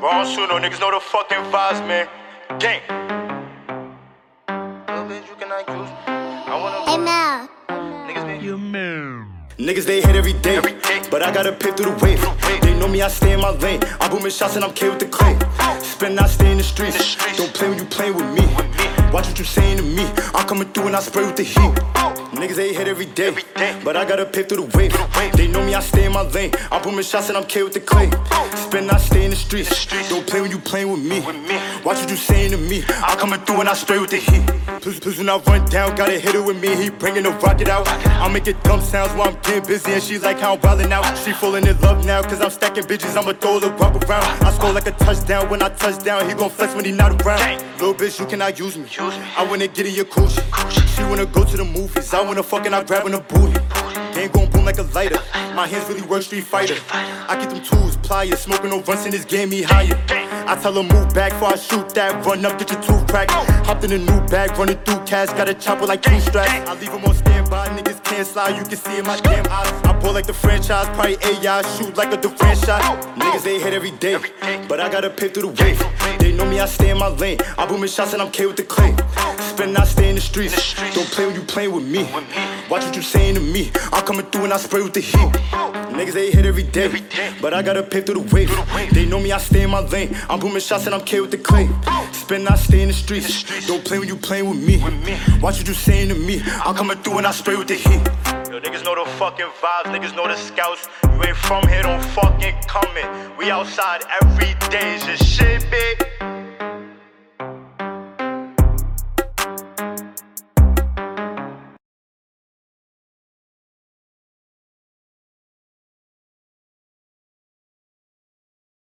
Wrong soon, no niggas know the fucking vibes, man. Gang. Bitch, you cannot use me. I wanna. Hey Mel. Niggas they hate every day, but I gotta pick through the wave. They know me, I stay in my lane. I'm booming shots and I'm K with the clay. Spin, I stay in the streets. Don't play when you playing with me. Watch what you saying to me. I'm coming through and I spray with the heat. Niggas they hate every day, but I gotta pick through the wave. They know me, I stay in my lane. I'm booming shots and I'm K with the clay. Spin, I stay in the streets. Don't play when you playing with me. Watch what you saying to me. I'm coming through and I spray with the heat. Please when I run down, gotta hit it with me. He bringing the rocket out. I'm making dumb sounds while I'm getting busy, and she's like how I'm wildin' out. She falling in love now, cause I'm stacking bitches. I'ma throw the rock around. I score like a touchdown when I touch down. He gon' flex when he not around. Little bitch, you cannot use me. I wanna get in your coochie. She wanna go to the movies. I wanna fuck and I grabbing a booty. Game gon' boom like a lighter. My hands really work Street Fighter. I get them tools, pliers. Smoking no runs in this game, me higher. I tell her move back before I shoot that. Run up, get your tooth cracked. Hopped in a new bag, running through cash. Got a chopper like 2 straps. I leave them on standby, niggas can't slide. You can see in my damn eyes. I pull like the franchise, probably AI. Shoot like a defense shot. Niggas they hit every day, but I gotta pick through the wave. They know me, I stay in my lane. I'm booming shots and I'm K with the clay. Spin, I stay in the streets. Don't play when you playing with me. Watch what you saying to me. I'm coming through and I spray with the heat. Niggas they hit every day, but I gotta pick through the wave. They know me, I stay in my lane. I'm booming shots and I'm K with the clay. Spin, I stay in the streets. Don't play when you playing with me. Watch what you saying to me. I'm coming through and I spray with the heat. Yo, niggas know the fucking vibes, niggas know the scouts. You ain't from here, don't fucking come in. We outside every day, it's just shit, big.